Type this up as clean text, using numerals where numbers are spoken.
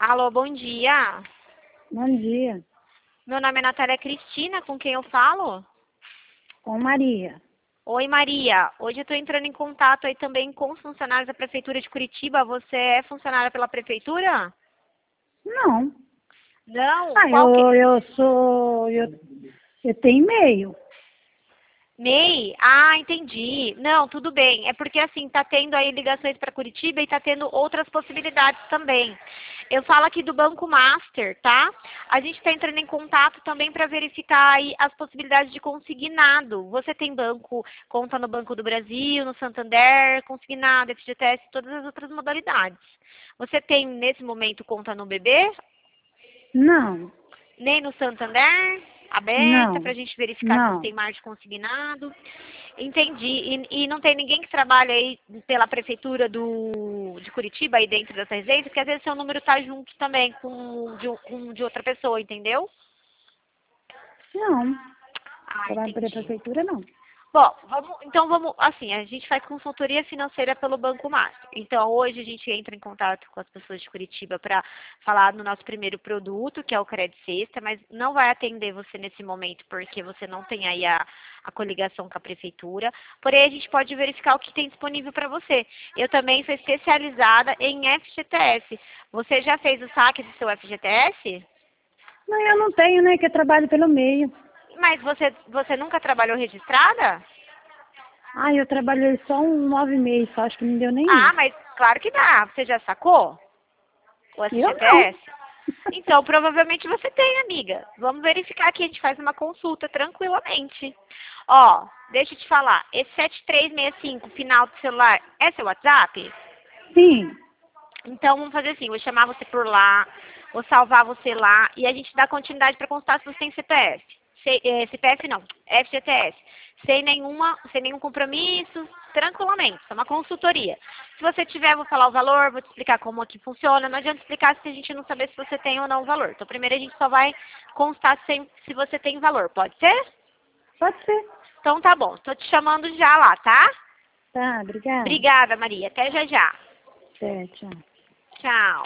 Alô, bom dia. Bom dia, Meu nome é Natália Cristina, com quem eu falo? com Maria. Oi, Maria. Hoje eu estou entrando em contato aí também com os funcionários da Prefeitura de Curitiba. Você é funcionária pela Prefeitura? Não. Não? Ah, Qual que... eu tenho e-mail. MEI? Ah, entendi. Não, tudo bem. É porque assim, tá tendo aí ligações para Curitiba e tá tendo outras possibilidades também. Eu falo aqui do Banco Master, tá? A gente está entrando em contato também para verificar aí as possibilidades de consignado. Você tem banco, conta no Banco do Brasil, no Santander, consignado, FGTS, todas as outras modalidades. Você tem nesse momento conta no BB? Não, Nem no Santander? Aberta para a não, gente verificar se não. tem margem de consignado. Entendi. E não tem ninguém que trabalha aí pela prefeitura de Curitiba, aí dentro dessa residência, porque às vezes seu número tá junto também com de outra pessoa, entendeu? Não, Ah, trabalho para a entendi. prefeitura, não. Bom, assim, a gente faz consultoria financeira pelo Banco Master. Então, hoje a gente entra em contato com as pessoas de Curitiba para falar no nosso primeiro produto, que é o Crédito Sexta, mas não vai atender você nesse momento, porque você não tem aí a coligação com a Prefeitura. Porém, a gente pode verificar o que tem disponível para você. Eu também sou especializada em FGTS. Você já fez o saque do seu FGTS? Não, eu não tenho, né, que eu trabalho pelo meio. Mas você nunca trabalhou registrada? Ah, eu trabalhei só 9 meses, só acho que não deu nem Ah, isso. mas claro que dá. Você já sacou o Eu não. FGTS? Então, provavelmente você tem, amiga. Vamos verificar aqui, a gente faz uma consulta tranquilamente. Ó, deixa eu te falar. Esse 7365, final do celular, é seu WhatsApp? Sim, Então, vamos fazer assim, vou chamar você por lá, vou salvar você lá e a gente dá continuidade para consultar se você tem CPF. CPF não, FGTS. Sem nenhum compromisso, tranquilamente, isso é uma consultoria. Se você tiver, eu vou falar o valor, vou te explicar como aqui funciona. Não adianta explicar se a gente não saber se você tem ou não o valor. Então, primeiro a gente só vai constar se você tem valor, pode ser? pode ser. Então, tá bom, estou te chamando já lá, tá? Tá, obrigada. Obrigada, Maria. Até já já. Até, tchau. Tchau.